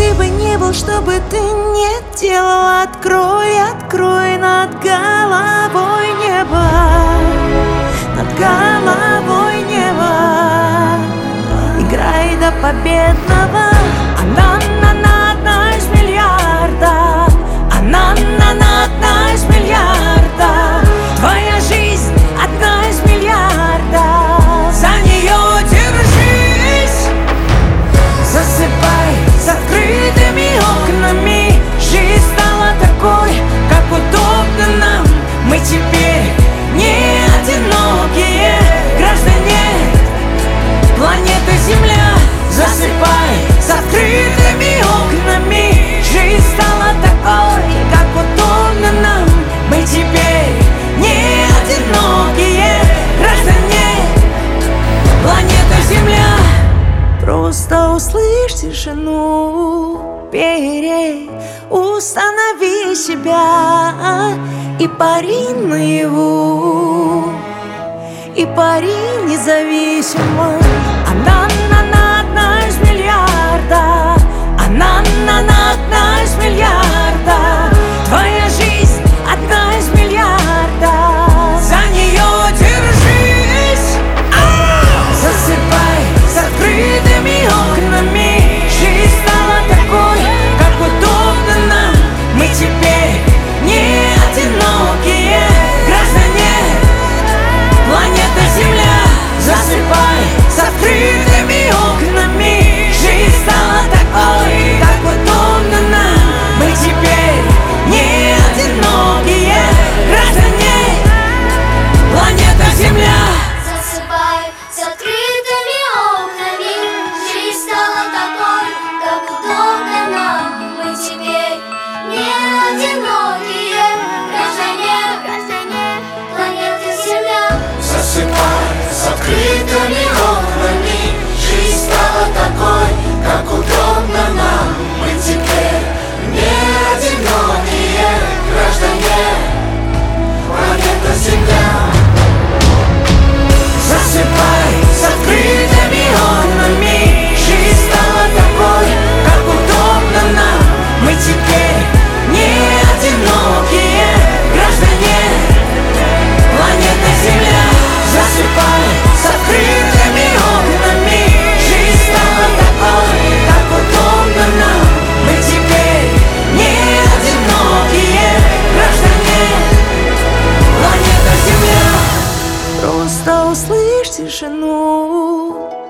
ты бы не был, что бы ты не делал, открой, открой над головой небо, над головой небо. Играй до победного. Она одна из миллиарда, она одна из миллиарда. Твоя жизнь одна из миллиарда. За нее держись, засыпай с открытыми окнами. Жизнь стала такой, как удобно нам. Мы теперь не одинокие граждане планеты Земля. Засыпай с открытыми окнами. Жизнь стала такой, как удобно нам. Мы теперь не одинокие граждане планеты Земля. Просто услышь тишину, перей, установи себя и пари наяву, и пари независимо. Она одна из миллиарда, она одна из миллиарда. Твоя жизнь одна из миллиарда. За нее держись, засыпай с открытыми окнами. Жизнь стала такой, как удобно нам. Мы теперь не одинокие граждане планеты Земля. Засыпай с открытыми окнами. Жизнь стала такой, как удобно нам. Мы теперь не одинокие граждане планеты Земля. Засыпай с открытыми окнами. Жизнь стала такой, как удобно нам. Мы теперь не одинокие граждане планеты Земля. Засыпай с открытыми окнами. Жизнь стала такой, как удобно нам. Мы теперь не одинокие граждане планеты Земля. Засыпай с открытыми окнами. Жизнь стала такой, как удобно нам. Мы теперь не одинокие граждане планеты Земля. Засыпай с открытыми окнами. Жизнь стала такой, как удобно нам. Мы теперь не одинокие граждане планеты Земля. Просто услышь тишину,